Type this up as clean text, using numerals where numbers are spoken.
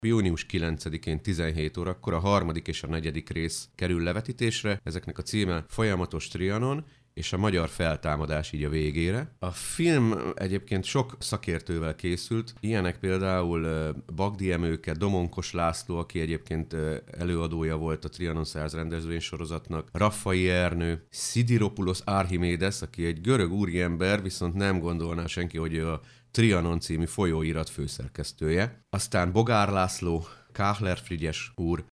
Június 9-én 17 órakor a harmadik és a negyedik rész kerül levetítésre. Ezeknek a címe Folyamatos Trianon, és a magyar feltámadás így a végére. A film egyébként sok szakértővel készült, ilyenek például Bagdi Emőke, Domonkos László, aki egyébként előadója volt a Trianon 100 rendezvénysorozatnak, Raffai Ernő, Szidiropoulos Archimédes, aki egy görög úriember, viszont nem gondolná senki, hogy a Trianon című folyóirat főszerkesztője. Aztán Bogár László, Káhler Frigyes úr,